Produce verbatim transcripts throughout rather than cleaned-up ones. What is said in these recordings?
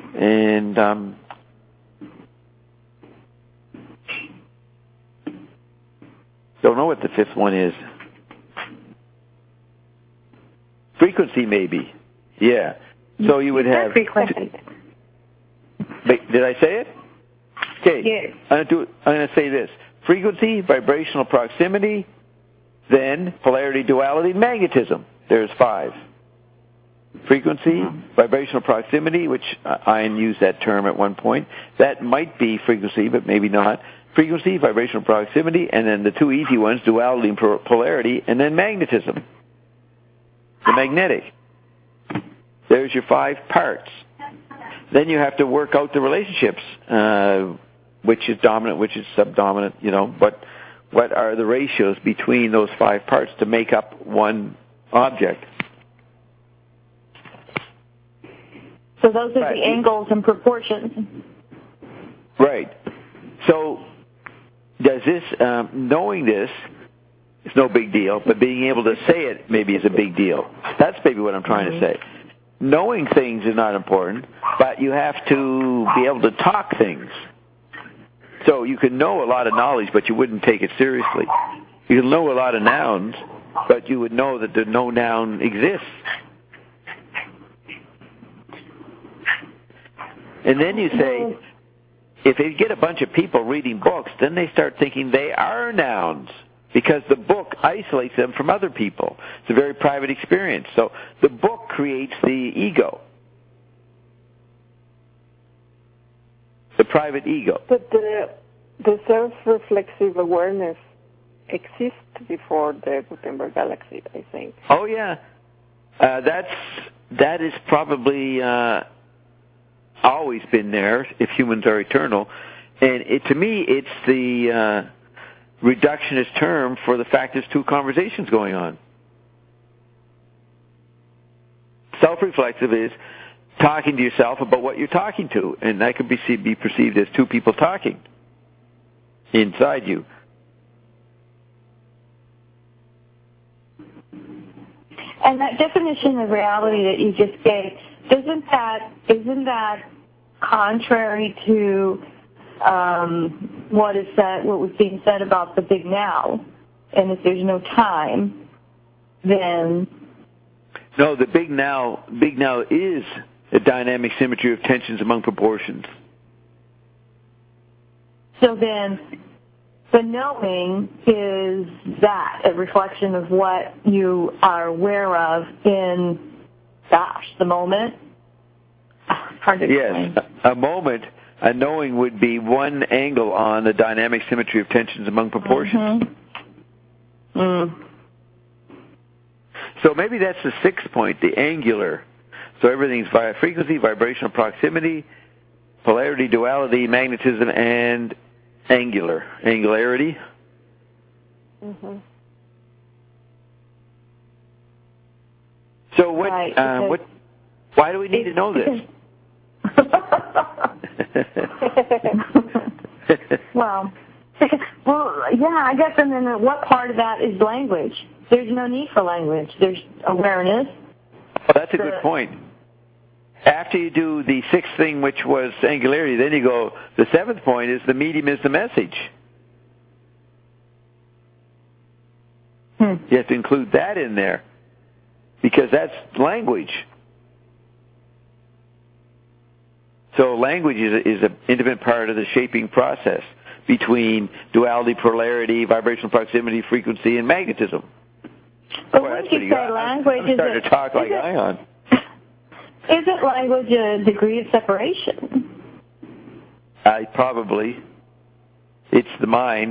And um, don't know what the fifth one is. Frequency, maybe. Yeah. So you would have... Frequency. Wait, did I say it? Okay. Yes. I'm going to say this. Frequency, vibrational proximity, then polarity, duality, magnetism. There's five. Frequency, mm-hmm. vibrational proximity, which Ian used that term at one point. That might be frequency, but maybe not. Frequency, vibrational proximity, and then the two easy ones, duality and polarity, and then magnetism. The magnetic. There's your five parts. Then you have to work out the relationships, uh, which is dominant, which is subdominant, you know, but what are the ratios between those five parts to make up one object? So those are right. the angles and proportions. Right. So does this, um, knowing this, it's no big deal, but being able to say it maybe is a big deal. That's maybe what I'm trying mm-hmm. to say. Knowing things is not important, but you have to be able to talk things. So you can know a lot of knowledge, but you wouldn't take it seriously. You can know a lot of nouns, but you would know that the no noun exists. And then you say, if you get a bunch of people reading books, then they start thinking they are nouns, because the book isolates them from other people. It's a very private experience. So the book creates the ego, the private ego. But the, the self-reflexive awareness exists before the Gutenberg galaxy, I think. Oh, yeah. Uh, that's, that is probably uh, always been there, if humans are eternal. And it, to me, it's the... Uh, reductionist term for the fact there's two conversations going on. Self-reflexive is talking to yourself about what you're talking to, and that could be, be perceived as two people talking inside you. And that definition of reality that you just gave, isn't that isn't that contrary to Um, what is said, what was being said about the big now, and if there's no time, then no, the big now, big now is a dynamic symmetry of tensions among proportions. So then, the knowing is that a reflection of what you are aware of in, gosh, the moment. Hard to explain. Yes, a moment. A knowing would be one angle on the dynamic symmetry of tensions among proportions. Mm-hmm. Mm. So maybe that's the sixth point, the angular. So everything's via frequency, vibrational proximity, polarity, duality, magnetism, and angular. Angularity. Mm-hmm. So what? Right, uh, what? Why do we need to know this? well, well, yeah, I guess, and then what part of that is language? There's no need for language. There's awareness. Well, that's a the, good point. After you do the sixth thing, which was angularity, then you go, the seventh point is the medium is the message. Hmm. You have to include that in there, because that's language. So language is, is an intimate part of the shaping process between duality, polarity, vibrational proximity, frequency, and magnetism. But Boy, wouldn't you say good. language I'm is starting a, to talk like it, Ion. Isn't language a degree of separation? I probably. It's the mind.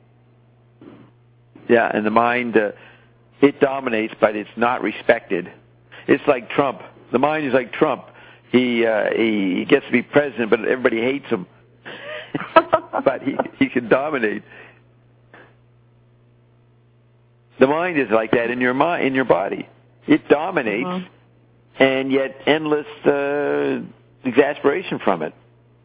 Yeah, and the mind, uh, it dominates, but it's not respected. It's like Trump. The mind is like Trump. He uh, he gets to be president, but everybody hates him. But he he can dominate. The mind is like that in your mind, in your body. It dominates, mm-hmm. and yet endless uh, exasperation from it.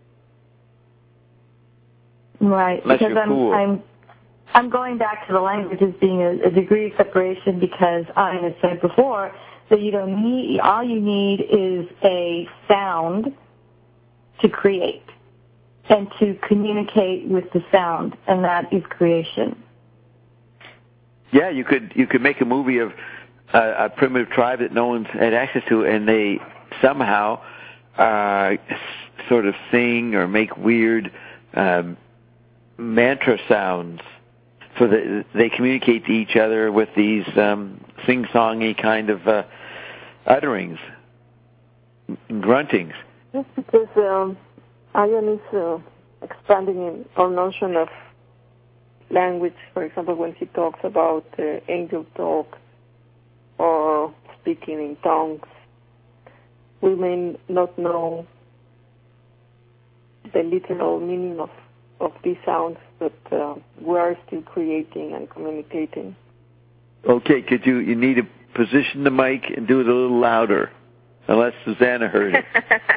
Right, Unless because you're I'm, cool. I'm I'm going back to the language as being a, a degree of separation, because I had said before that you don't need, all you need is a sound to create and to communicate with the sound, and that is creation. Yeah, you could you could make a movie of uh, a primitive tribe that no one's had access to, and they somehow uh, sort of sing or make weird um, mantra sounds, so that they communicate to each other with these um, sing-songy kind of uh, utterings, gruntings. Yes, because um, Ian is uh, expanding in our notion of language. For example, when he talks about uh, angel talk or speaking in tongues, we may not know the literal meaning of, of these sounds, but uh, we are still creating and communicating. Okay, could you, you need to position the mic and do it a little louder, unless Susanna heard it.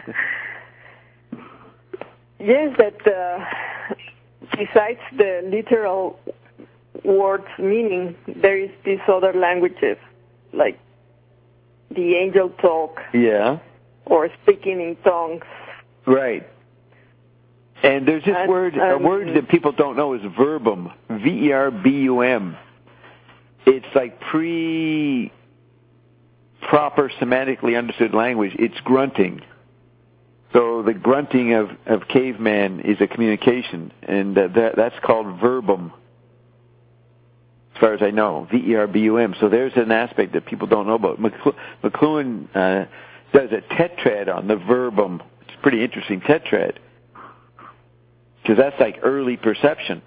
Yes, that uh, besides the literal word's meaning, there is these other languages, like the angel talk. Yeah. Or speaking in tongues. Right. And there's this and, word, a um, word that people don't know is verbum, V E R B U M. It's like pre proper semantically understood language. It's grunting. So the grunting of, of caveman is a communication, and uh, that, that's called verbum, as far as I know, V E R B U M. So there's an aspect that people don't know about. McLu- McLuhan uh, does a tetrad on the verbum. It's a pretty interesting tetrad, because that's like early perception.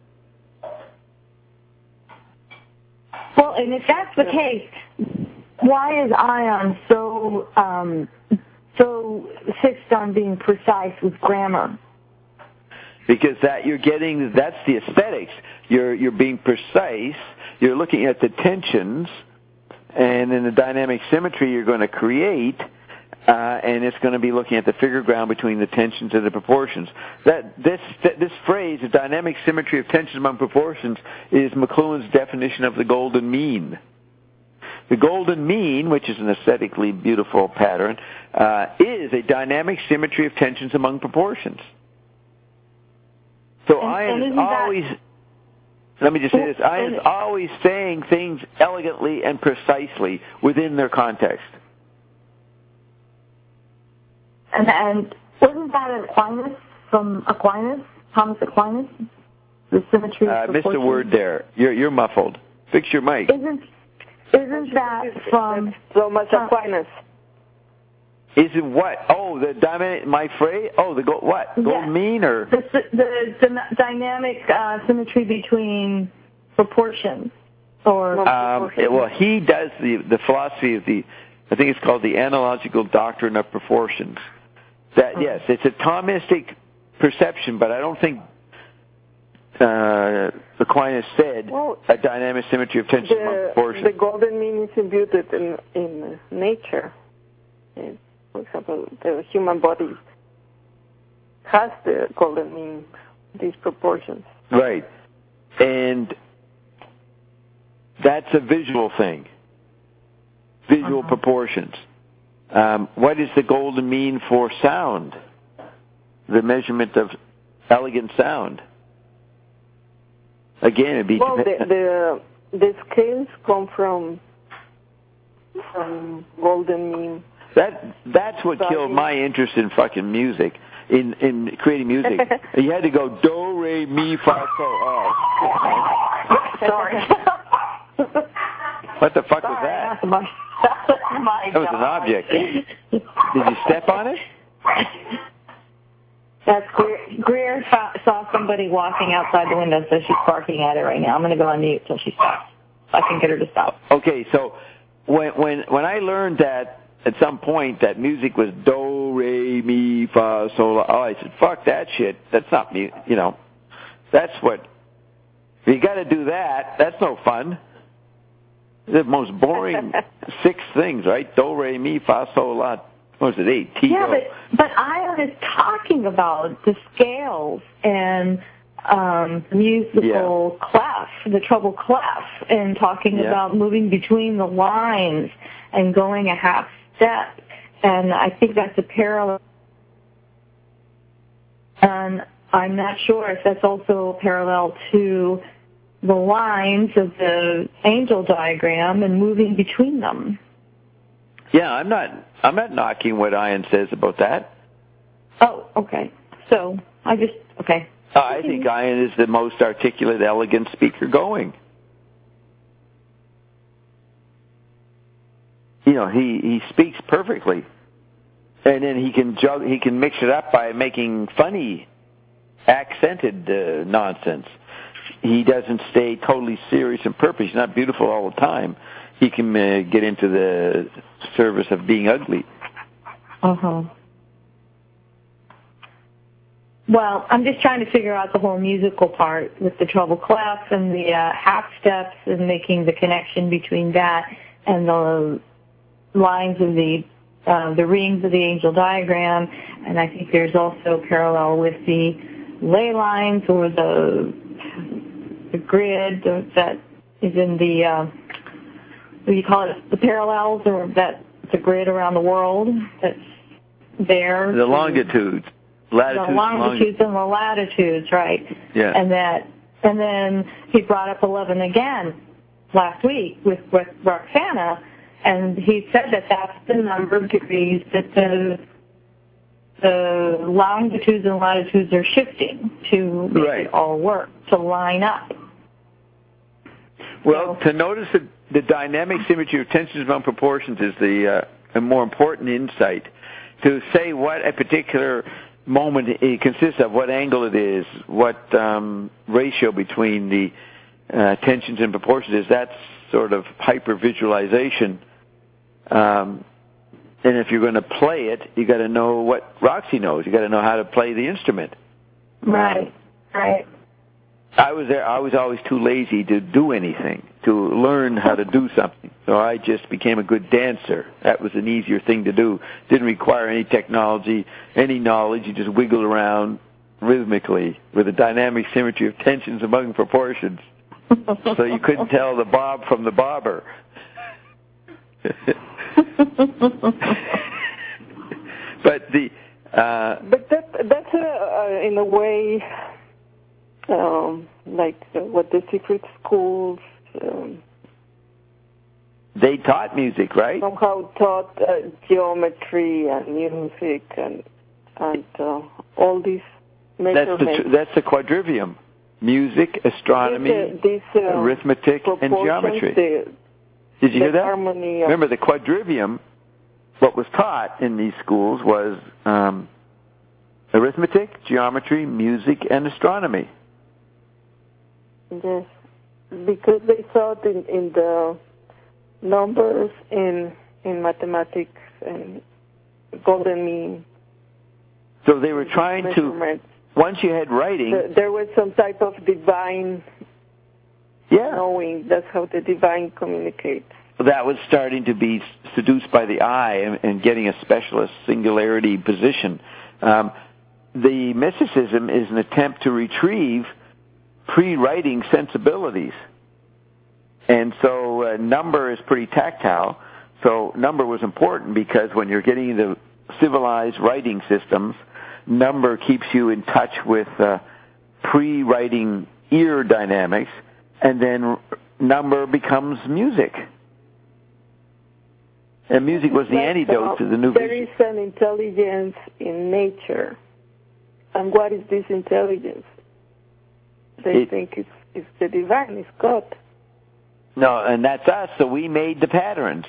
Well, and if that's the case, why is Ion so um, so fixed on being precise with grammar? Because that you're getting, that's the aesthetics. You're you're being precise. You're looking at the tensions, and in the dynamic symmetry you're going to create, uh, and it's going to be looking at the figure ground between the tensions and the proportions. That this this phrase, the dynamic symmetry of tensions among proportions, is McLuhan's definition of the golden mean. The golden mean, which is an aesthetically beautiful pattern, uh, is a dynamic symmetry of tensions among proportions. So And- I and am isn't that- always, let me just say this, I am always saying things elegantly and precisely within their context. And, and wasn't that Aquinas, from Aquinas, Thomas Aquinas? The symmetry I of uh, missed a proportion? word there. You're, you're muffled. Fix your mic. Isn't, isn't that from... Thomas Aquinas. Is it what? Oh, the dynamic, my phrase? Oh, the go, what? Golden Yes. mean or? The, the, the dynamic uh, symmetry between proportions, or... Um, well, he does the, the philosophy of the, I think it's called the analogical doctrine of proportions. That, oh. yes, it's a Thomistic perception, but I don't think uh, Aquinas said well, a dynamic symmetry of tension the, among proportions. The golden mean is imbued in, in nature. And, for example, the human body has the golden mean, these proportions. Right. And that's a visual thing. Visual uh-huh. proportions. Um, what is the golden mean for sound? The measurement of elegant sound. Again, it'd be... Well, the, the, the scales come from, from golden mean. That That's what Sorry. killed my interest in fucking music, in, in creating music. You had to go do, re, mi, fa, so. Oh. Sorry. What the fuck Sorry, was that? That's my, that's my that was an object. Did you step on it? That's Greer. Greer saw somebody walking outside the window, so she's barking at it right now. I'm going to go on mute till she stops. I can get her to stop. Okay, so when when when I learned that at some point that music was do, re, mi, fa, sol, la, oh, I said, fuck that shit. That's not me. You know, that's what. You got to do that. That's no fun. The most boring six things, right? Do, re, mi, fa, sol, la. What was it, eight? T, yeah, O. but, but Ion is talking about the scales and um, musical yeah. clef, the treble clef, and talking yeah. about moving between the lines and going a half step. And I think that's a parallel And I'm not sure if that's also parallel to the lines of the angel diagram and moving between them. Yeah, I'm not I'm not knocking what Ian says about that. Oh, okay. So I just okay. Uh, I think Ian is the most articulate, elegant speaker going. You know, he, he speaks perfectly, and then he can jug, he can mix it up by making funny, accented uh, nonsense. He doesn't stay totally serious and purpose. He's not beautiful all the time. He can uh, get into the service of being ugly. Uh-huh. Well, I'm just trying to figure out the whole musical part with the treble clef and the uh, half steps and making the connection between that and the lines of the uh, the rings of the angel diagram. And I think there's also parallel with the ley lines or the the grid that is in the uh, what do you call it? The parallels, or that the grid around the world that's there. The longitudes. Latitudes, the longitudes and the latitudes, right? Yeah. And that, and then he brought up eleven again last week with, with Roxana, and he said that that's the number of degrees that the the longitudes and latitudes are shifting to make right. it all work, to line up. Well, so, to notice the, the dynamic symmetry of tensions among proportions is the uh, a more important insight. To say what a particular moment it consists of, what angle it is, what um, ratio between the uh, tensions and proportions is, that's sort of hyper-visualization. Um, and if you're going to play it, you got to know what Roxy knows. You got to know how to play the instrument. Right, right. I was there. I was always too lazy to do anything, to learn how to do something. So I just became a good dancer. That was an easier thing to do. Didn't require any technology, any knowledge. You just wiggled around rhythmically with a dynamic symmetry of tensions among proportions. So you couldn't tell the bob from the bobber. But the uh, but that that's a, uh, in a way. Um, like uh, what the secret schools um, they taught music, right? Somehow taught uh, geometry and music and and uh, all these measurements. That's the that's the quadrivium: music, astronomy, these, uh, these, uh, arithmetic, and geometry. The, Did you the hear that? Harmony of Remember, the quadrivium. What was taught in these schools was um, arithmetic, geometry, music, and astronomy. Yes, because they thought in, in the numbers in in mathematics and golden mean. So they were trying to, once you had writing... The, there was some type of divine yeah. knowing. That's how the divine communicates. That was starting to be seduced by the eye and, and getting a specialist singularity position. Um, the mysticism is an attempt to retrieve pre-writing sensibilities. And so uh, number is pretty tactile. So number was important because when you're getting into civilized writing systems, number keeps you in touch with uh, pre-writing ear dynamics, and then number becomes music. And music was the like, antidote uh, to the new there vision. There is an intelligence in nature. And what is this intelligence? They it, think it's, it's the divine, it's God. No, and that's us, so we made the patterns.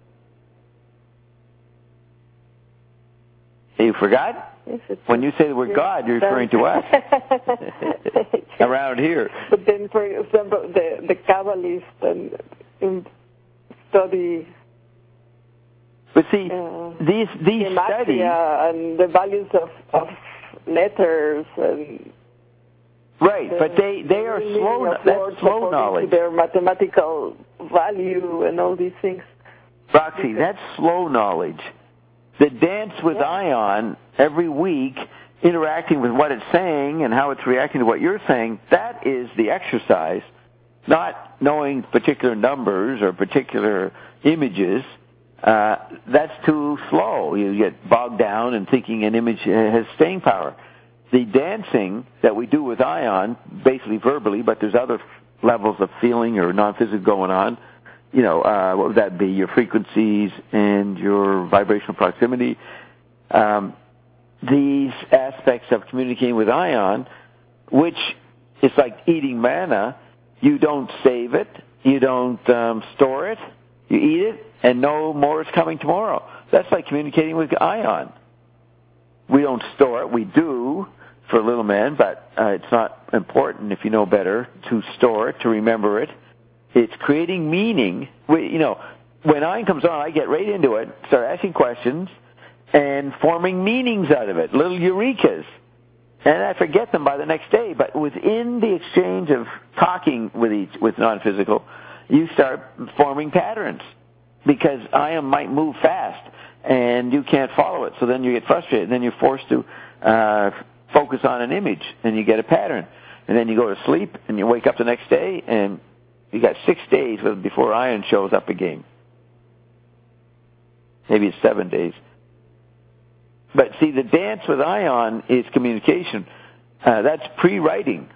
You forgot? Yes, when you say the word God, you're referring to us. Around here. But then, for example, the, the Kabbalists and, and study... But see, uh, these these studies... and the values of, of letters and... Right, the, but they, they are slow, that's slow knowledge. Their mathematical value and all these things. Roxy, that's slow knowledge. The dance with yeah. Ion every week, interacting with what it's saying and how it's reacting to what you're saying, that is the exercise, not knowing particular numbers or particular images. Uh, that's too slow. You get bogged down in thinking an image has staying power. the dancing that we do with ion, basically verbally, but there's other levels of feeling or non-physical going on. You know, uh, what would that be? Your frequencies and your vibrational proximity. Um, these aspects of communicating with ion, which is like eating manna, you don't save it, you don't um, store it, you eat it, and no more is coming tomorrow. That's like communicating with ion. We don't store it. We do for little man, but uh, it's not important if you know better to store it, to remember it. It's creating meaning. We, you know, when ion comes on, I get right into it, start asking questions, and forming meanings out of it, little eurekas. And I forget them by the next day, but within the exchange of talking with each, with non-physical, you start forming patterns, because ion might move fast, and you can't follow it, so then you get frustrated, and then you're forced to uh, focus on an image, and you get a pattern. And then you go to sleep, and you wake up the next day, and you got six days before ion shows up again. Maybe it's seven days. But see, the dance with ion is communication. Uh, that's pre-writing.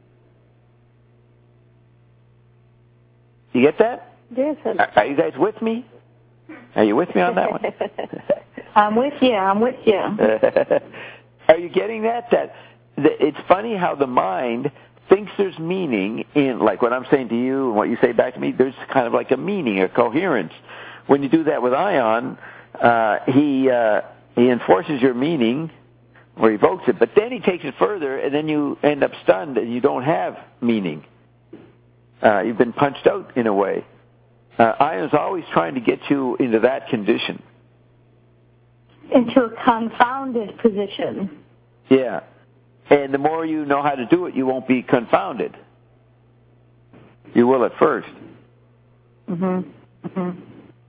You get that? Yes. Are, are you guys with me? Are you with me on that one? I'm with you. I'm with you. Are you getting that? That, that it's funny how the mind thinks there's meaning in, like what I'm saying to you and what you say back to me, there's kind of like a meaning, a coherence. When you do that with ion, uh, he uh, he enforces your meaning or evokes it, but then he takes it further, and then you end up stunned and you don't have meaning. Uh, you've been punched out in a way. Uh, ion's always trying to get you into that condition. Into a confounded position. Yeah. And the more you know how to do it, you won't be confounded. You will at first. Mm-hmm. Mm-hmm.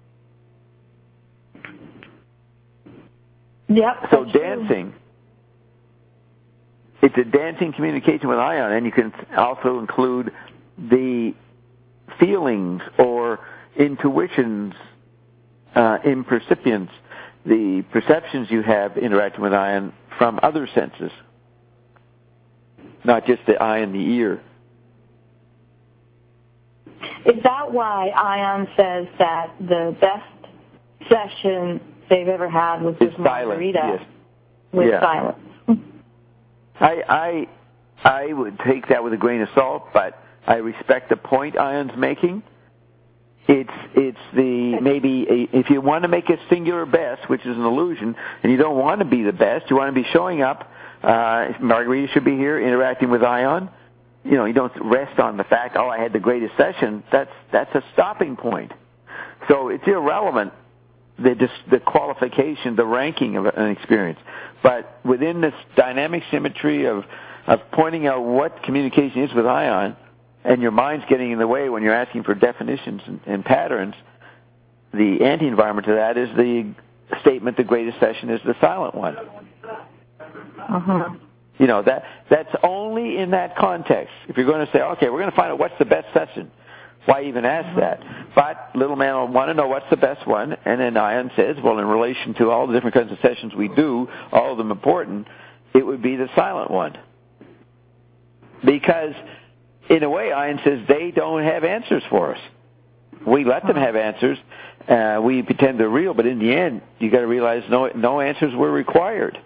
Yep. So dancing, true. It's a dancing communication with ion, and you can also include the feelings or intuitions, uh, impercipients, the perceptions you have interacting with ion from other senses, not just the eye and the ear. Is that why Ion says that the best session they've ever had was with Margarita? Yes. With yeah. silence. I, I, I would take that with a grain of salt, but I respect the point Ion's making. It's it's the maybe a, if you want to make a singular best, which is an illusion, and you don't want to be the best, you want to be showing up. Uh, Margarita should be here interacting with Ion. You know, you don't rest on the fact, oh, I had the greatest session. That's that's a stopping point. So it's irrelevant, the just the qualification, the ranking of an experience. But within this dynamic symmetry of of pointing out what communication is with Ion, and your mind's getting in the way when you're asking for definitions and, and patterns, the anti-environment to that is the statement, the greatest session is the silent one. Uh-huh. You know, that that's only in that context. If you're going to say, okay, we're going to find out what's the best session, why even ask that? But little man will want to know what's the best one, and then Ion says, well, in relation to all the different kinds of sessions we do, all of them important, it would be the silent one. Because in a way, Ion says they don't have answers for us. We let them have answers. Uh, we pretend they're real, but in the end, you got to realize no no answers were required.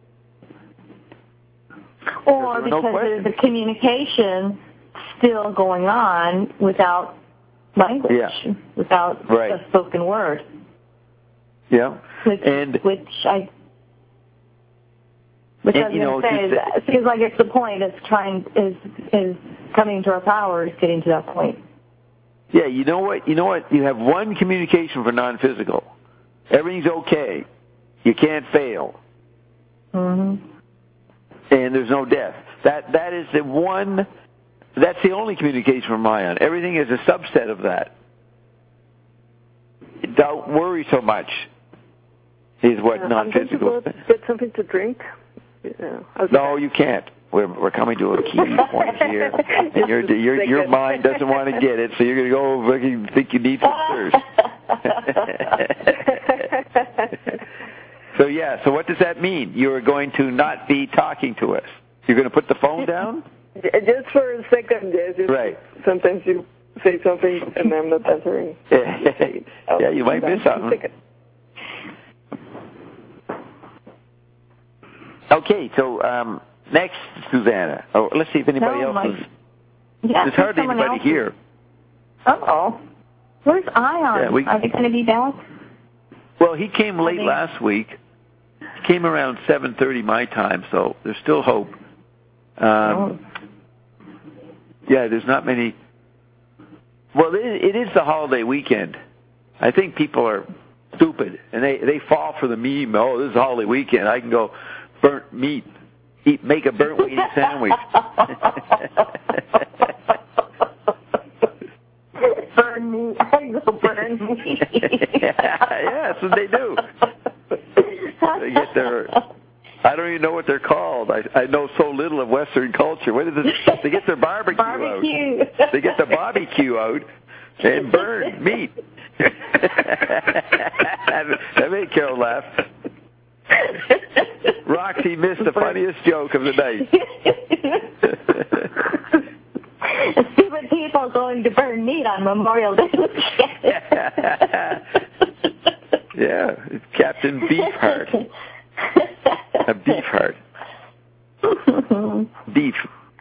Or because no there's a communication still going on without language, yeah. without right. a spoken word. Yeah, which, and which I. Which and, I was you know, going to say, is, it seems like it's the point. It's trying is is coming to our power. Is getting to that point. Yeah, you know what? You know what? You have one communication for non-physical. Everything's okay. You can't fail. Mm-hmm. And there's no death. That that is the one. That's the only communication from Ion. Everything is a subset of that. Don't worry so much. Is what uh, non-physical. I'm going to go get something to drink. Yeah, no, you can't. We're we're coming to a key point here, and your your your mind doesn't want to get it, so you're going to go fucking think you need some thirst. So, yeah, so what does that mean? You're going to not be talking to us. You're going to put the phone down? Just for a second, yes. Just right. Sometimes you say something and I'm not answering. Yeah, you might miss something. Okay, so um, next, Susanna. Oh, let's see if anybody no, else my, is. yeah, There's hardly anybody else here. Is, uh-oh. Where's Ion? Yeah, we, Are they going to be back? Well, he came late last week. He came around seven thirty my time, so there's still hope. Um, oh. Yeah, there's not many. Well, it, it is the holiday weekend. I think people are stupid, and they, they fall for the meme, oh, this is a holiday weekend. I can go burnt meat, eat, make a burnt wheat sandwich. Burn meat. I go burn meat. Yeah, that's what they do. They get their, I don't even know what they're called. I, I know so little of Western culture. What is it? They get their barbecue, barbecue. out. They get the barbecue out and burn meat. That made Carol laugh. Roxy missed the funniest joke of the night. Stupid people going to burn meat on Memorial Day. Yeah, it's Captain Beefheart. A Beefheart. Beef.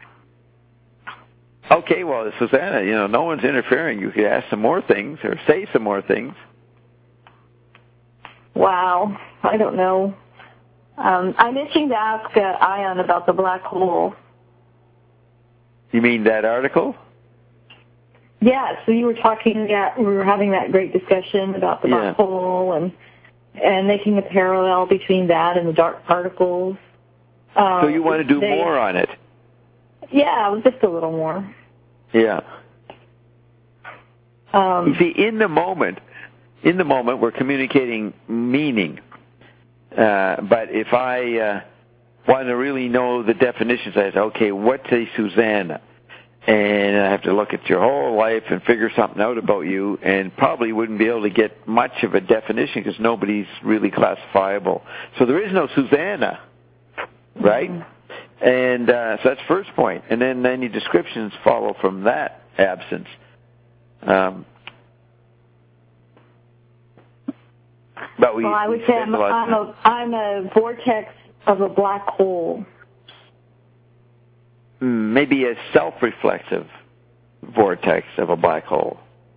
Okay, well, Susanna, you know, no one's interfering. You could ask some more things or say some more things. Wow, I don't know. Um, I'm itching to ask uh, Ion about the black hole. You mean that article? Yeah, so you were talking, yeah, we were having that great discussion about the yeah. black hole and and making a parallel between that and the dark particles. Um, so you want to do they, more on it? Yeah, just a little more. Yeah. Um, you see, in the moment, in the moment, we're communicating meaning. Uh, but if I uh, want to really know the definitions, I say, okay, what's a Susanna? And I have to look at your whole life and figure something out about you, and probably wouldn't be able to get much of a definition because nobody's really classifiable. So there is no Susanna, right? Mm-hmm. And uh, so that's first point. And then any descriptions follow from that absence. Um, but we, well, I would we say I'm, I'm, a, I'm a vortex of a black hole. Maybe a self-reflexive vortex of a black hole.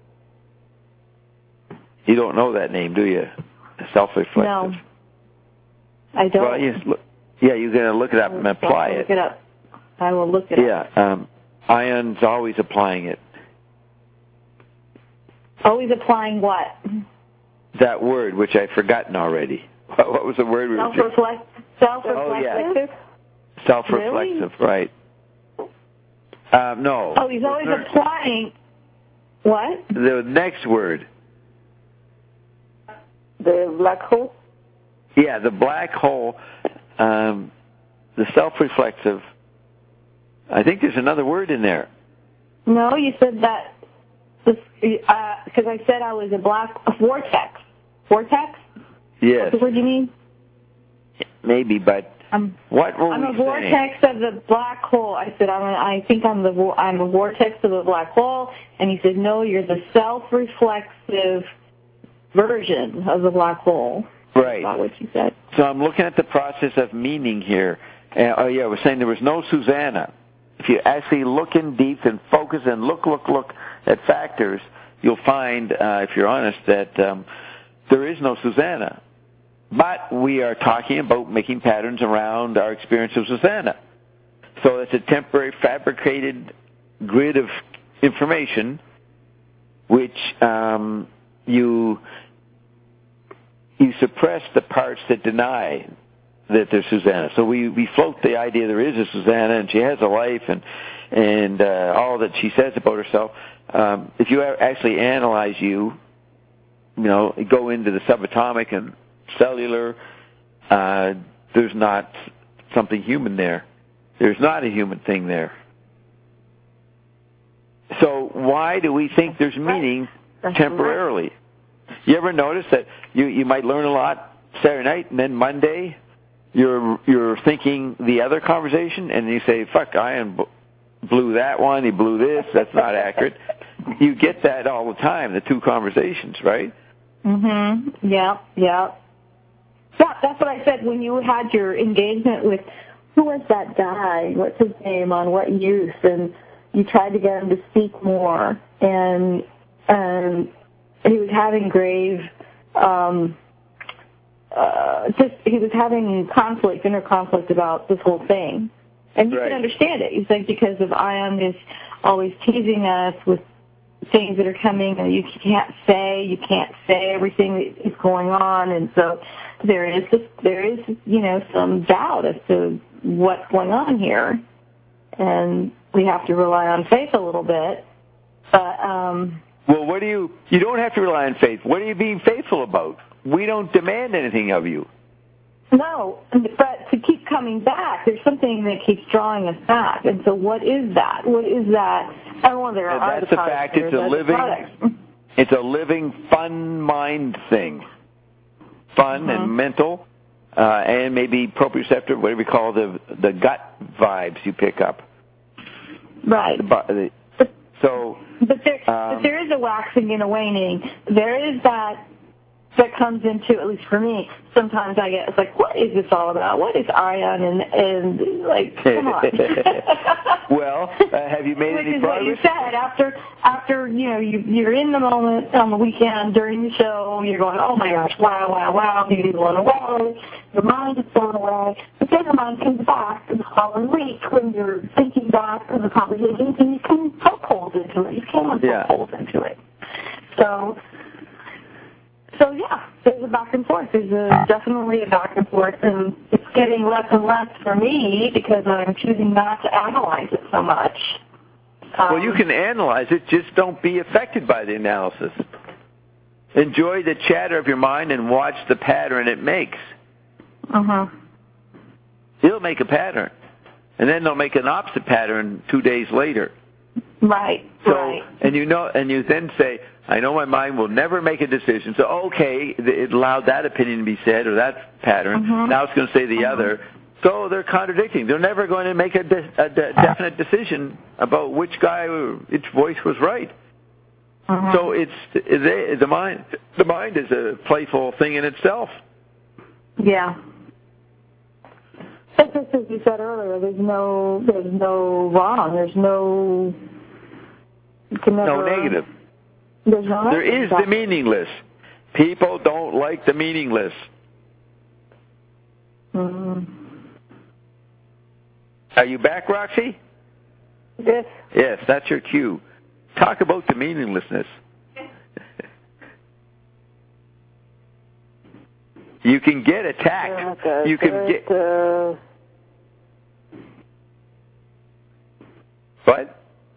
You don't know that name, do you? Self-reflexive. No, I don't. Well, yes, look, yeah, you're going to look it up and apply it. Look it up. I will look it yeah, up. Yeah, um, Ion's always applying it. Always applying what? That word, which I've forgotten already. What was the word we were using? Self-reflect. Self-reflective. Oh, yeah. Self-reflexive, really? Right. Uh, no. Oh, he's always there, applying. What? The next word. The black hole? Yeah, the black hole, um, the self-reflexive. I think there's another word in there. No, you said that, because uh, I said I was a black a vortex. Vortex? Yes. That's the word you mean? Maybe, but I'm, what were I'm we a vortex saying? of the black hole. I said, I'm a, I think I'm the I'm a vortex of the black hole, and he said, no, you're the self-reflexive version of the black hole. Right. That's what you said. So I'm looking at the process of meaning here. Uh, oh yeah, we're saying there was no Susanna. If you actually look in deep and focus and look, look, look at factors, you'll find, uh, if you're honest, that um, there is no Susanna. But we are talking about making patterns around our experience of Susanna. So it's a temporary fabricated grid of information which um, you you suppress the parts that deny that there's Susanna. So we, we float the idea there is a Susanna and she has a life and and uh, all that she says about herself. Um, if you actually analyze you, you know, go into the subatomic and cellular, uh, there's not something human there. There's not a human thing there. So why do we think there's meaning temporarily? You ever notice that you, you might learn a lot Saturday night, and then Monday you're you're thinking the other conversation, and you say, fuck, Ian blew that one, he blew this, that's not accurate. You get that all the time, the two conversations, right? Mm-hmm. Yeah, yeah. Yeah, that's what I said when you had your engagement with, who was that guy, what's his name, on What Youth, and you tried to get him to speak more, and and he was having grave, um, uh, just, he was having conflict, inner conflict about this whole thing. And you right. can understand it. You think because of Ion is always teasing us with things that are coming and you can't say, you can't say everything that is going on, and so there is this, there is, you know, some doubt as to what's going on here, and we have to rely on faith a little bit. But um, well, what do you? You don't have to rely on faith. What are you being faithful about? We don't demand anything of you. No, but to keep coming back, there's something that keeps drawing us back. And so what is that? What is that? I don't want there are that's the fact it's a living, it's a living, fun mind thing. Fun mm-hmm. and mental, uh, and maybe proprioceptive, whatever we call the the gut vibes you pick up. Right. The, the, so, but there, um, but there is a waxing and a waning. There is that that comes into, at least for me, sometimes I get, it's like, what is this all about? What is Ion? And, and like, come on. Well, uh, have you made Which any is progress? What you said. After, after you know, you, you're in the moment on the weekend during the show, you're going, oh my gosh, wow, wow, wow, you're blown away. Your mind is blown away. But then your mind comes back in the following week when you're thinking back to the conversations and you can poke holes into it. You can poke yeah. holes into it. So, So, yeah, there's a back and forth. There's a, definitely a back and forth, and it's getting less and less for me because I'm choosing not to analyze it so much. Um, well, you can analyze it, just don't be affected by the analysis. Enjoy the chatter of your mind and watch the pattern it makes. Uh-huh. It'll make a pattern, and then they'll make an opposite pattern two days later. Right, so, right. And you know, and you then say, I know my mind will never make a decision. So, okay, it allowed that opinion to be said or that pattern. Mm-hmm. Now it's going to say the mm-hmm. other. So they're contradicting. They're never going to make a, de- a de- definite decision about which guy, which voice was right. Mm-hmm. So it's the, the mind. The mind is a playful thing in itself. Yeah. It's just as you said earlier. There's no, there's no wrong. There's no. You can never, no negative. There's no there is exactly. the meaningless. People don't like the meaningless. Mm-hmm. Are you back, Roxy? Yes. Yes, that's your cue. Talk about the meaninglessness. You can get attacked. Okay. You can get. Uh... What?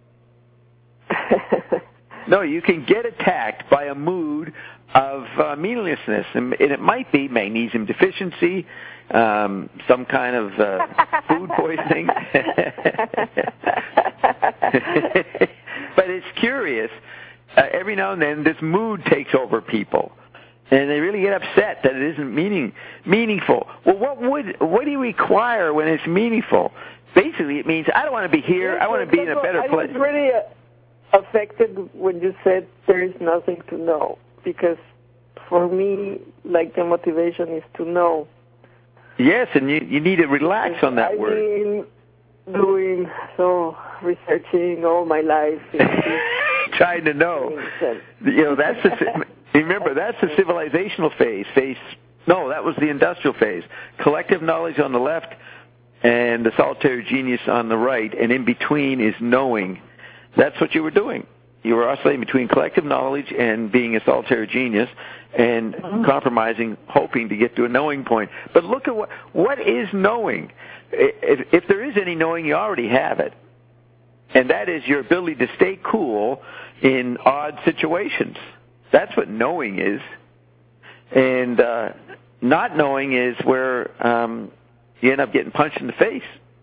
No, you can get attacked by a mood of uh, meaninglessness, and, and it might be magnesium deficiency, um, some kind of uh, food poisoning. But it's curious. Uh, every now and then, this mood takes over people, and they really get upset that it isn't meaning meaningful. Well, what would what do you require when it's meaningful? Basically, it means I don't want to be here. Yes, I want to be in a better I place. was really uh, affected when you said there is nothing to know, because for me, like, the motivation is to know. Yes, and you you need to relax on that I've word. Been doing so researching all my life. Trying to know. You know, that's the, remember, that's the civilizational phase. Phase. No, that was the industrial phase. Collective knowledge on the left and the solitary genius on the right, and in between is knowing. That's what you were doing. You were oscillating between collective knowledge and being a solitary genius and mm-hmm. compromising, hoping to get to a knowing point. But look at what, what is knowing? If, if there is any knowing, you already have it. And that is your ability to stay cool in odd situations. That's what knowing is. And uh, not knowing is where um, you end up getting punched in the face.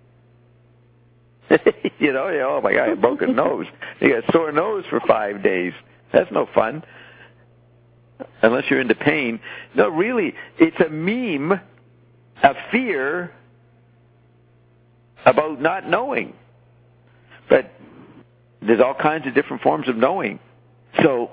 you know, oh my God, a broken nose. You got a sore nose for five days. That's no fun. unless you're into pain. No, really, it's a meme of fear about not knowing. But there's all kinds of different forms of knowing. So,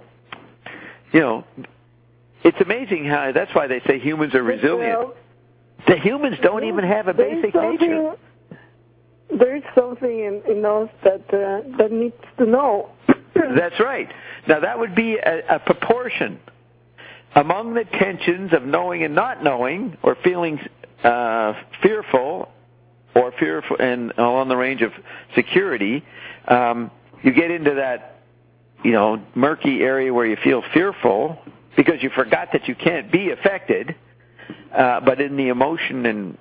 you know, it's amazing how, that's why they say humans are resilient. The humans don't even have a basic nature. There is something in, in us that uh, that needs to know. That's right. Now, that would be a, a proportion among the tensions of knowing and not knowing, or feeling uh, fearful, or fearful, and along the range of security. Um, you get into that, you know, murky area where you feel fearful because you forgot that you can't be affected. Uh, but in the emotion and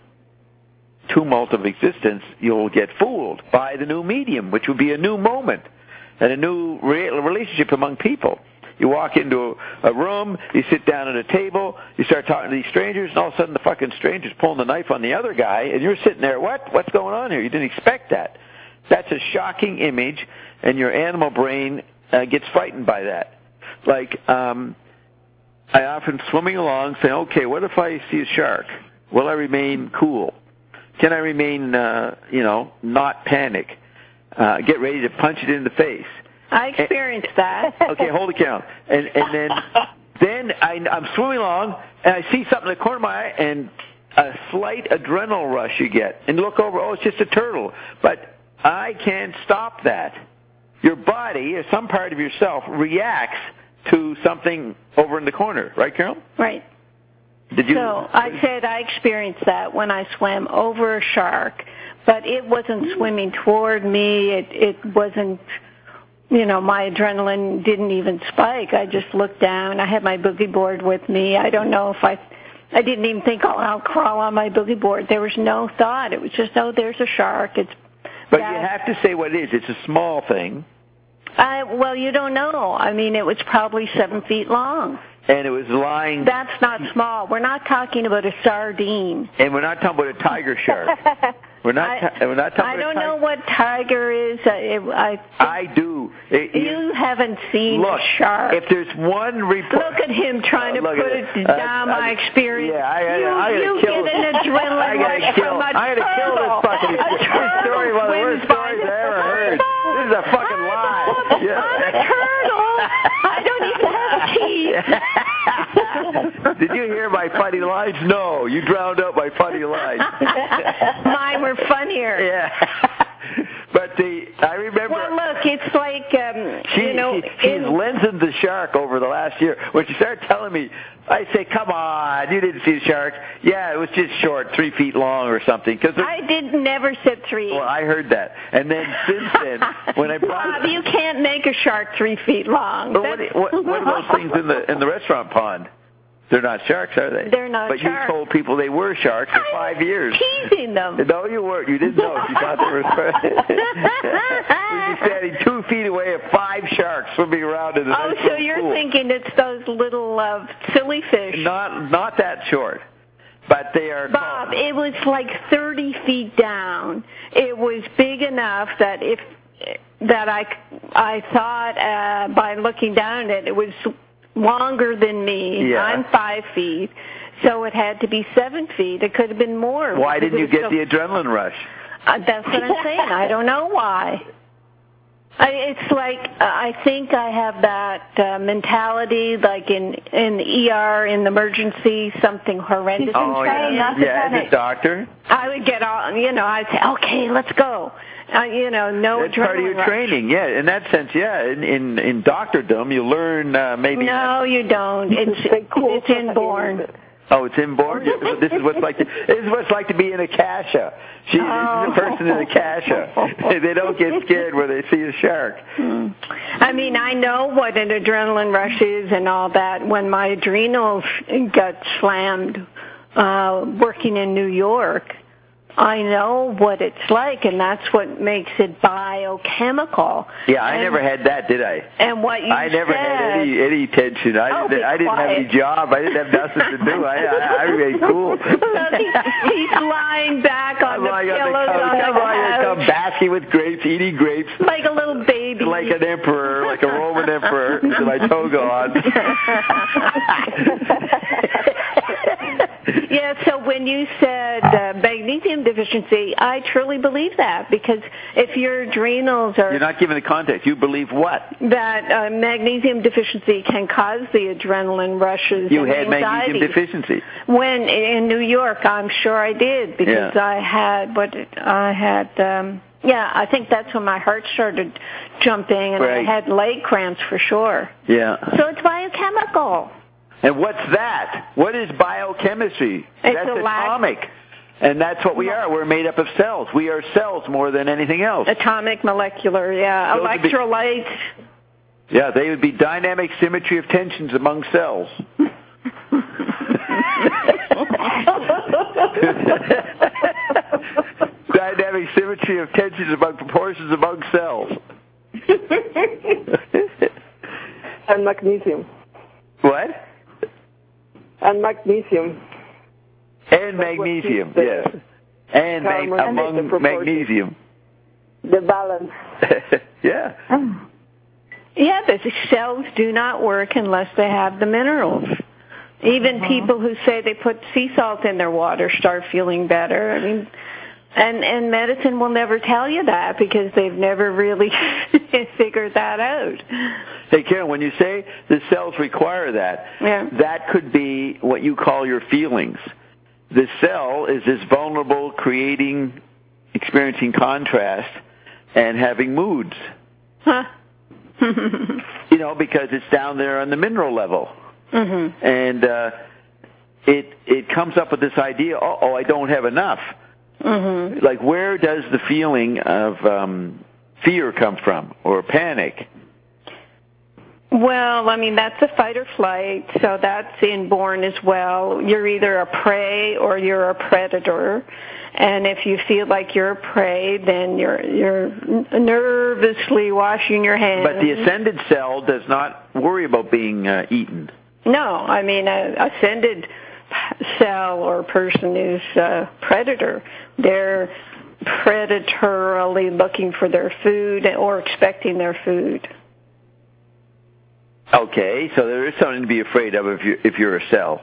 tumult of existence, you'll get fooled by the new medium, which will be a new moment and a new re- relationship among people. You walk into a, a room, you sit down at a table, you start talking to these strangers, and all of a sudden the fucking stranger's pulling the knife on the other guy, and you're sitting there, what? What's going on here? You didn't expect that. That's a shocking image, and your animal brain uh, gets frightened by that. Like, um, I often swimming along say, okay, what if I see a shark? Will I remain cool? Can I remain, uh, you know, not panic? Uh, get ready to punch it in the face. I experienced that. Okay, hold the count. And, and then then I, I'm swimming along, and I see something in the corner of my eye, and a slight adrenaline rush you get. And look over, oh, it's just a turtle. But I can't stop that. Your body, or some part of yourself, reacts to something over in the corner. Right, Carol? Right. Did you? So I said I experienced that when I swam over a shark, but it wasn't swimming toward me. It it wasn't, you know, my adrenaline didn't even spike. I just looked down. I had my boogie board with me. I don't know if I, I didn't even think, oh, I'll crawl on my boogie board. There was no thought. It was just, oh, there's a shark. It's. But that. You have to say what it is. It's a small thing. I, well, you don't know. I mean, it was probably seven feet long. And it was lying. That's not small. We're not talking about a sardine. And we're not talking about a tiger shark. We're not. I, we're not talking I about don't a tiger. know what tiger is. I. I, I do. It, you you haven't seen look, a shark. If there's one report. Look at him trying to uh, put it, it. down uh, my I, experience. Yeah, I, I, you I gotta you kill get an adrenaline I gotta rush kill. from a I gotta kill this turtle. fucking A turtle story. One of the worst swims by stories I ever heard. This is a fucking lie. Yeah. I'm a turtle. I don't even have teeth. Did you hear my funny lines? No, you drowned out my funny lines. Mine were funnier. Yeah. But the I remember. Well, look, it's like um, she, you know, she, she's in, lensing the shark over the last year. When she started telling me, I say, "Come on, you didn't see the shark." Yeah, it was just short, three feet long or something. Cause I did never said three. Well, I heard that, and then since then, when I brought Bob, you can't make a shark three feet long. But what, what, what are those things in the in the restaurant pond? They're not sharks, are they? They're not but sharks. But you told people they were sharks for I five was years. teasing them. No, you weren't. You didn't know. You thought they were sharks. We'd be standing two feet away of five sharks swimming around in the Oh, nice so you're pool. thinking it's those little uh, silly fish. Not, not that short. But they are Bob, called. it was like thirty feet down. It was big enough that if that I, I thought uh, by looking down at it, it was longer than me. Yeah. I'm five feet, so it had to be seven feet. It could have been more. Why didn't you get so, the adrenaline rush? Uh, that's what I'm saying. I don't know why. I, it's like uh, I think I have that uh, mentality, like in in the E R, in the emergency, something horrendous. Oh, yeah. Yeah, as a doctor? I would get all, you know, I'd say, okay, let's go. Uh, you know, no That's part of your rush. training, yeah. In that sense, yeah. In in, in doctordom, you learn uh, maybe. No, you don't. It's it's inborn. Oh, it's inborn. This is what's like. To, this is what's like to be in a kasha. She's Oh. the person in a kasha. They don't get scared when they see a shark. I mean, I know what an adrenaline rush is and all that. When my adrenals got slammed uh, working in New York, I know what it's like, and that's what makes it biochemical. Yeah, I and, never had that, did I? And what you I never said, had any any tension. I Oh, didn't. be I didn't have quiet. any job. I didn't have nothing to do. I I, I remained cool. Look, he, he's lying back on I'm the lying pillows on the couch. on the Come on, here, come couch basking with grapes, eating grapes. like a little baby. like an emperor, like a Roman emperor, with my toga on. Yeah, so when you said uh, magnesium deficiency, I truly believe that, because if your adrenals are... You're not giving the context. You believe what? That uh, magnesium deficiency can cause the adrenaline rushes You and had anxiety. magnesium deficiency. When in New York, I'm sure I did, because Yeah. I had, what, I had, um, yeah, I think that's when my heart started jumping, and Right. I had leg cramps for sure. Yeah. So it's biochemical. And what's that? What is biochemistry? It's That's a lack- atomic. And that's what we are. We're made up of cells. We are cells more than anything else. Atomic, molecular, yeah. Those would be- Electrolytes. Yeah, they would be dynamic symmetry of tensions among cells. Dynamic symmetry of tensions among proportions among cells. And magnesium. What? And magnesium. And magnesium, the- yes. And mag- Harmony, the among proportion. magnesium. The balance. Yeah. Yeah, the cells do not work unless they have the minerals. Even people who say they put sea salt in their water start feeling better. I mean, and and medicine will never tell you that, because they've never really figured that out. Hey, Karen, when you say the cells require that, Yeah. that could be what you call your feelings. The cell is this vulnerable, creating, experiencing contrast, and having moods. Huh. You know, because it's down there on the mineral level. Mm-hmm. And uh, it it comes up with this idea, oh, I don't have enough. Mm-hmm. Like, where does the feeling of um, fear come from, or panic? Well, I mean, that's a fight or flight, so that's inborn as well. You're either a prey or you're a predator. And if you feel like you're a prey, then you're you're nervously washing your hands. But the ascended cell does not worry about being uh, eaten. No, I mean, a ascended cell or person is a predator. They're predatorily looking for their food or expecting their food. Okay, so there is something to be afraid of if you're, if you're a cell.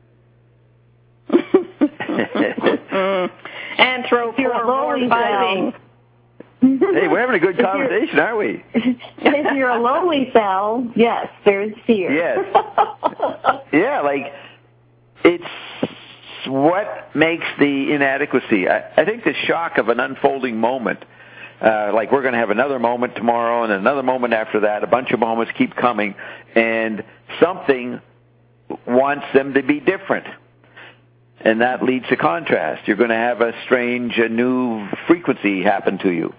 Anthropomorphizing. Hey, we're having a good conversation, aren't we? If you're a lowly cell, yes, there's fear. Yes. Yeah, like, it's what makes the inadequacy. I, I think the shock of an unfolding moment, uh, like we're going to have another moment tomorrow and another moment after that, a bunch of moments keep coming, and something wants them to be different. And that leads to contrast. You're going to have a strange, a new frequency happen to you.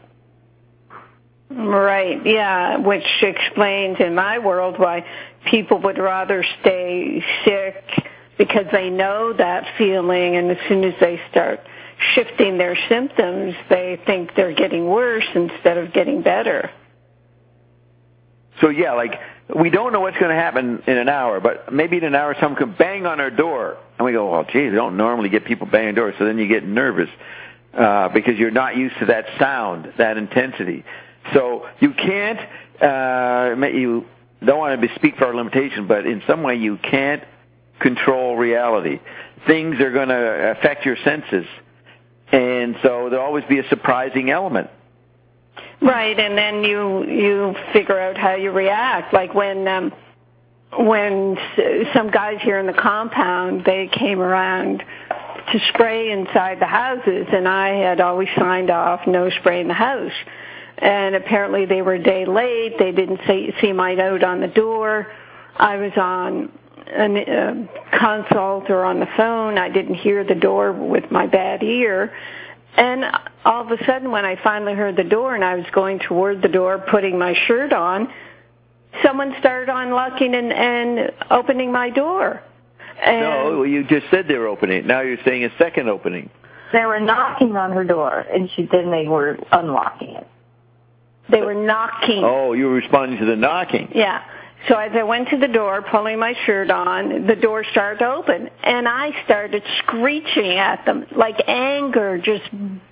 Right, yeah, which explains in my world why people would rather stay sick, because they know that feeling, and as soon as they start shifting their symptoms, they think they're getting worse instead of getting better. So, yeah, like, we don't know what's going to happen in an hour, but maybe in an hour someone could bang on our door, and we go, well, geez, we don't normally get people banging doors, so then you get nervous uh, because you're not used to that sound, that intensity. So you can't, uh, you don't want to speak for our limitation, but in some way you can't control reality. Things are going to affect your senses, and so there'll always be a surprising element. Right, and then you you figure out how you react. Like when um, when some guys here in the compound, they came around to spray inside the houses, and I had always signed off no spray in the house. And apparently they were a day late. They didn't see, see my note on the door. I was on a uh, consult or on the phone. I didn't hear the door with my bad ear. And all of a sudden, when I finally heard the door and I was going toward the door, putting my shirt on, someone started unlocking and, and opening my door. And no, you just said they were opening. Now you're saying a second opening. They were knocking on her door, and she then they were unlocking it. They were knocking. Oh, you were responding to the knocking. Yeah. So as I went to the door, pulling my shirt on, the door started to open, and I started screeching at them, like anger just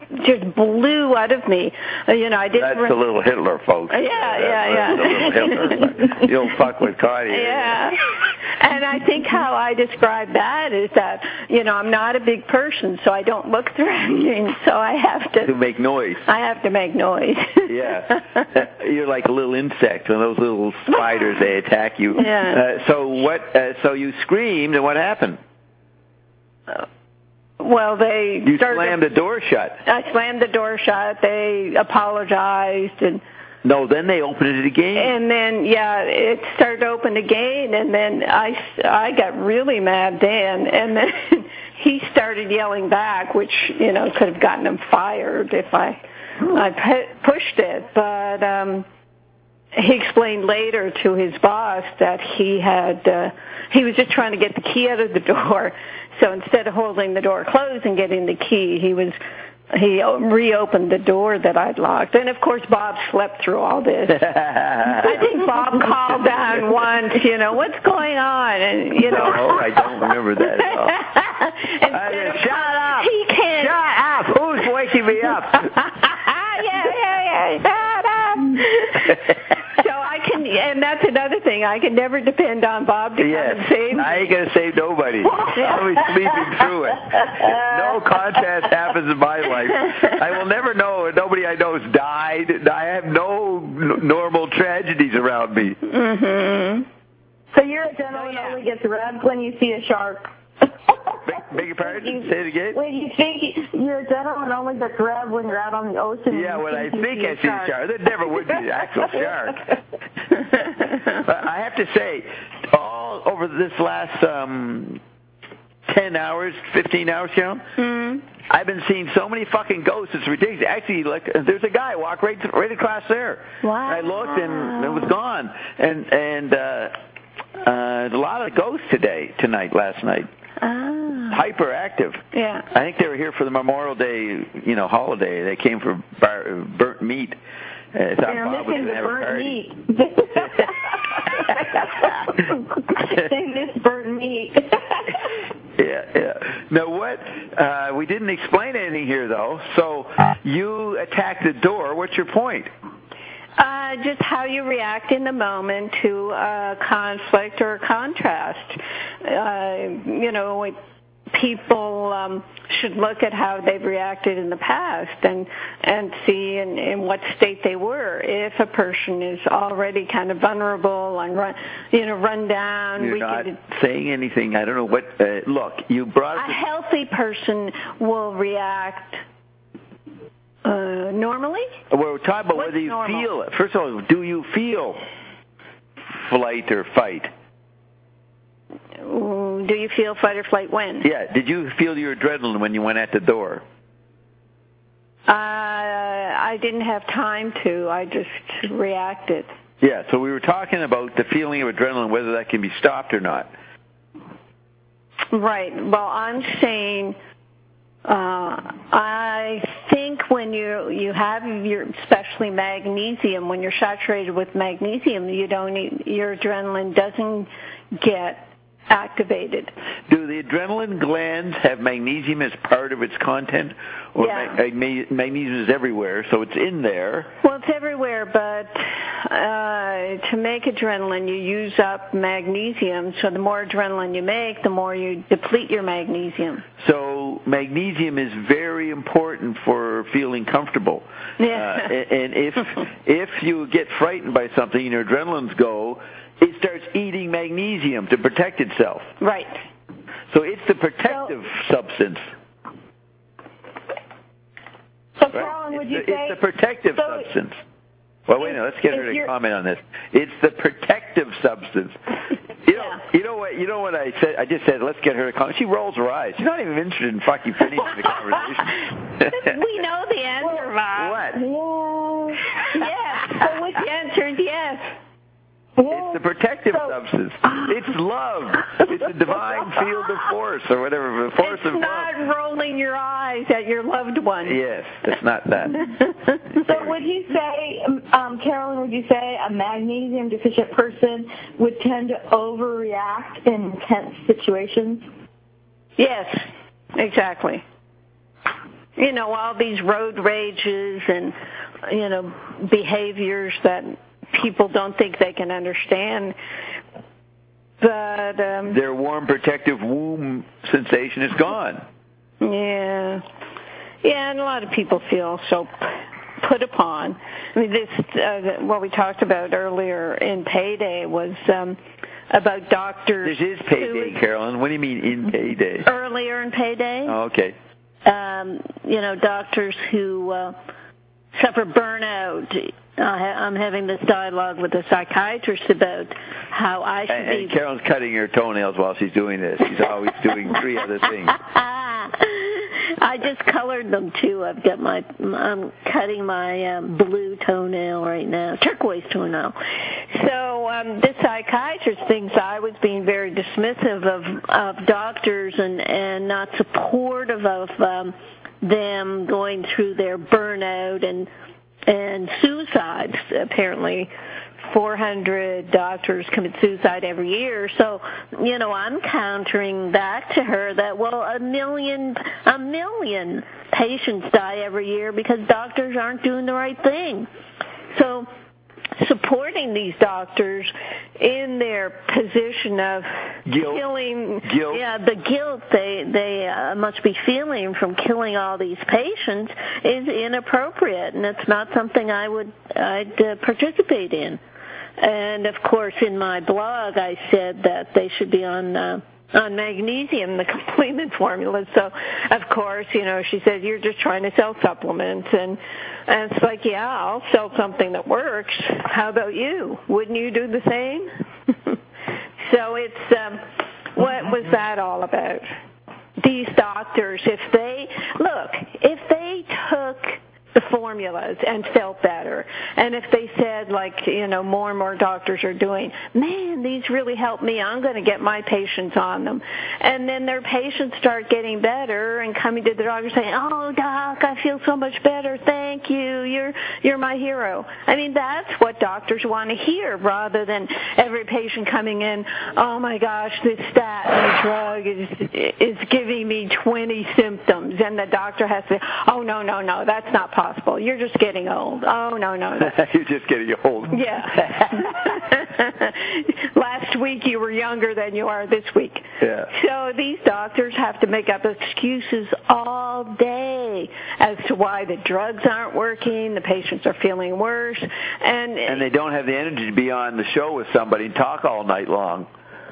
just blew out of me. Uh, you know, I didn't. That's re- a little Hitler, folks. Yeah, yeah, yeah. That's a little Hitler. You don't fuck with Connie. Yeah. And I think how I describe that is that, you know, I'm not a big person, so I don't look threatening, so I have to... To make noise. I have to make noise. Yeah. You're like a little insect, one of those little spiders, they attack you. Yeah. Uh, so what? Uh, so you screamed, and what happened? Uh, well, they... You started, slammed the door shut. I slammed the door shut. They apologized, and... No, then they opened it again. And then, yeah, it started to open again, and then I, I got really mad then, and then he started yelling back, which, you know, could have gotten him fired if I, I pu- pushed it. But um, he explained later to his boss that he had, uh, he was just trying to get the key out of the door. So instead of holding the door closed and getting the key, he was... He reopened the door that I'd locked. And, of course, Bob slept through all this. I think Bob called down once, you know, what's going on? And, you know. No, I don't remember that at all. I mean, shut up. He can't. Shut up. Who's waking me up? yeah, yeah, yeah. Shut up. So I can, and that's another thing. I can never depend on Bob to yes. come and save me. I ain't going to save nobody. I'll be sleeping through it. No contrast happens in my life. I will never know. Nobody I know has died. I have no n- normal tragedies around me. Mm-hmm. So your adrenaline oh, yeah. only gets revved when you see a shark. Beg, beg your pardon? You, Say it again? When you think your adrenaline only gets revved when you're out on the ocean. Yeah, when I think I see see a shark. There never would be an actual shark. But I have to say, all over this last um, ten hours, fifteen hours, Carol, mm-hmm. I've been seeing so many fucking ghosts. It's ridiculous. Actually, like, there's a guy walk right right across there. Wow. And I looked, and it was gone. And and uh, uh, a lot of ghosts today, tonight, last night. Ah. Hyperactive. Yeah. I think they were here for the Memorial Day, you know, holiday. They came for bar, burnt meat. Uh, They're missing the burnt meat. They miss burnt meat. Yeah, yeah. Now what? Uh, we didn't explain anything here, though. So you attacked the door. What's your point? Uh, just how you react in the moment to a conflict or a contrast. Uh, you know, it, people um, should look at how they've reacted in the past and and see in, in what state they were. If a person is already kind of vulnerable and run, you know, run down. You're we not could, saying anything. I don't know what. Uh, look, you brought a healthy person will react. Uh, normally? We're talking about What's whether you normal? feel it. First of all, do you feel flight or fight? Do you feel fight or flight when? Yeah. Did you feel your adrenaline when you went at the door? Uh, I didn't have time to. I just reacted. Yeah. So we were talking about the feeling of adrenaline, whether that can be stopped or not. Right. Well, I'm saying... Uh, I think when you you have your, especially magnesium, when you're saturated with magnesium, you don't need, your adrenaline doesn't get activated. Do the adrenaline glands have magnesium as part of its content, or yeah. ma- ma- magnesium is everywhere, so it's in there? Well, it's everywhere, but uh, to make adrenaline, you use up magnesium. So the more adrenaline you make, the more you deplete your magnesium. So magnesium is very important for feeling comfortable. Yeah. Uh, and if if you get frightened by something and your adrenalines go, it starts eating magnesium to protect itself. Right. So it's the protective so, substance. So, right? Carolyn, would it's you the, say... It's the protective so substance. Well, wait a minute. Let's get her to comment on this. It's the protective substance. You know, yeah. you know what? You know what I said? I just said, let's get her to comment. She rolls her eyes. She's not even interested in fucking finishing the conversation. We know the answer, Bob. What? Yeah. Yes. So which answer is yes? It's the protective so, substance. It's love. It's a divine field of force, or whatever. The force it's of not love. rolling your eyes at your loved one. Yes, it's not that. So would you say, um, Carolyn, would you say a magnesium deficient person would tend to overreact in intense situations? Yes, exactly. you know, all these road rages and, you know, behaviors that people don't think they can understand. But um, their warm, protective womb sensation is gone. Yeah. Yeah, and a lot of people feel so put upon. I mean, this, uh, what we talked about earlier in Payday was um, about doctors. This is Payday, who, Carolyn. What do you mean in Payday? Earlier in Payday. Oh, okay. Um, you know, doctors who uh, suffer burnout. Uh, I'm having this dialogue with a psychiatrist about how I should and, be... And Carolyn's cutting her toenails while she's doing this. She's always doing three other things. I just colored them too. I've got my, I'm cutting my um, blue toenail right now, turquoise toenail. So um, this psychiatrist thinks I was being very dismissive of, of doctors and, and not supportive of um, them going through their burnout and and suicides. Apparently four hundred doctors commit suicide every year. So, you know, I'm countering back to her that, well, a million, a million patients die every year because doctors aren't doing the right thing. So supporting these doctors in their position of guilt. killing, guilt. yeah, the guilt they they uh, must be feeling from killing all these patients is inappropriate, and it's not something I would I'd uh, participate in. And of course, in my blog, I said that they should be on. Uh, on magnesium, the complement formula. So, of course, you know, she said, you're just trying to sell supplements. And, and it's like, yeah, I'll sell something that works. How about you? Wouldn't you do the same? So it's, um, what was that all about? These doctors, if they, look, if they took the formulas and felt better, and if they said, like, you know, more and more doctors are doing, man, these really help me, I'm going to get my patients on them, and then their patients start getting better and coming to the doctor saying, oh, doc, I feel so much better, thank you, you're you're my hero. I mean, that's what doctors want to hear, rather than every patient coming in, oh my gosh, this statin drug is is giving me twenty symptoms, and the doctor has to say, oh, no, no, no, that's not possible. You're just getting old. Oh, no, no, no. You're just getting old. Yeah. Last week you were younger than you are this week. Yeah. So these doctors have to make up excuses all day as to why the drugs aren't working, the patients are feeling worse. And, and they don't have the energy to be on the show with somebody and talk all night long.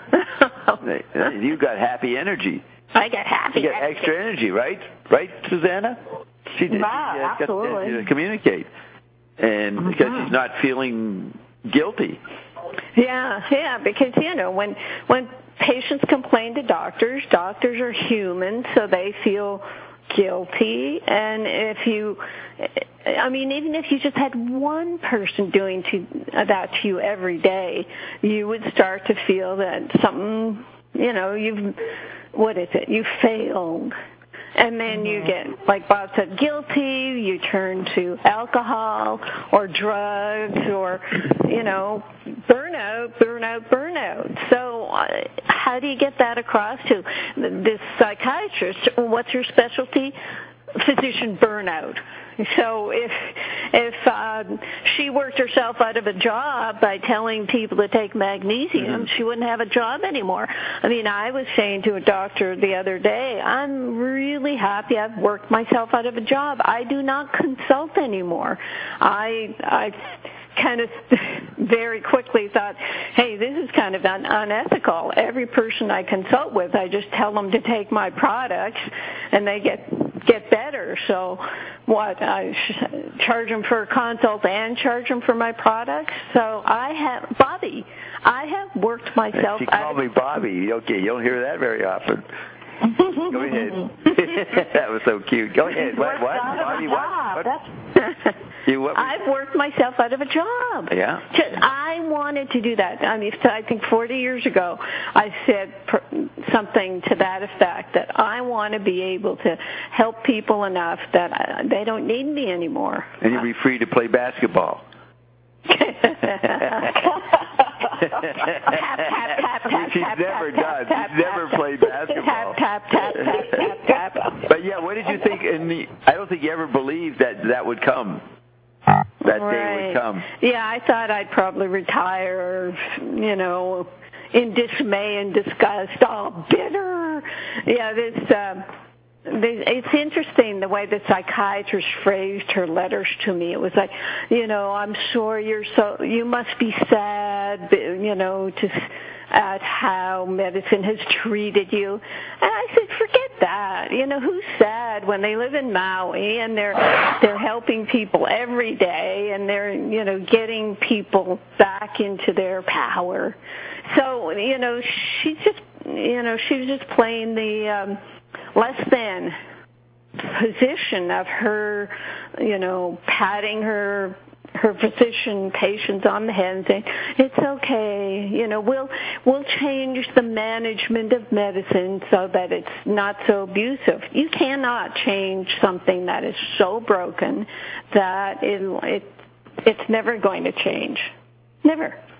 You've got happy energy. I got happy You got energy. extra energy, right? Right, Susanna? She did. Wow, she, uh, absolutely. Got to communicate, and mm-hmm. because she's not feeling guilty. Yeah, yeah, because you know when when patients complain to doctors, doctors are human, so they feel guilty. And if you, I mean, even if you just had one person doing to, that to you every day, you would start to feel that something, you know, you've, what is it? You failed. And then you get, like Bob said, guilty, you turn to alcohol or drugs or, you know, burnout, burnout, burnout. So uh, how do you get that across to this psychiatrist? What's her specialty? Physician burnout. So if if uh, she worked herself out of a job by telling people to take magnesium, mm-hmm. she wouldn't have a job anymore. I mean, I was saying to a doctor the other day, I'm really happy I've worked myself out of a job. I do not consult anymore. I I kind of very quickly thought, hey, this is kind of un- unethical. Every person I consult with, I just tell them to take my products, and they get get better. So what, I sh- charge them for a consult and charge them for my products? So I have, Bobby, I have worked myself She out called of... me Bobby. Okay, you don't hear that very often. Go ahead. That was so cute. Go ahead. What? What? Bobby, what? what? You, what I've worked myself out of a job. Yeah. I wanted to do that. I mean, I think forty years ago, I said something to that effect, that I want to be able to help people enough that they don't need me anymore. And you'll be free to play basketball. tap, tap, tap, tap, She's tap, never tap, done. tap, She's never tap, played basketball. Tap, tap, tap, tap, tap, tap. But yeah, what did you think? In the, I don't think you ever believed that that would come. That right. day would come. Yeah, I thought I'd probably retire, you know, in dismay and disgust. Oh, bitter. Yeah, this. Um, It's interesting the way the psychiatrist phrased her letters to me. It was like, you know, I'm sure you're so, you must be sad, you know, to, at how medicine has treated you. And I said, forget that. You know, who's sad when they live in Maui and they're, they're helping people every day and they're, you know, getting people back into their power. So, you know, she just, you know, she was just playing the, um, less than position of her, you know, patting her her physician patients on the head and saying, it's okay, you know, we'll we'll change the management of medicine so that it's not so abusive. You cannot change something that is so broken that it, it it's never going to change. Never.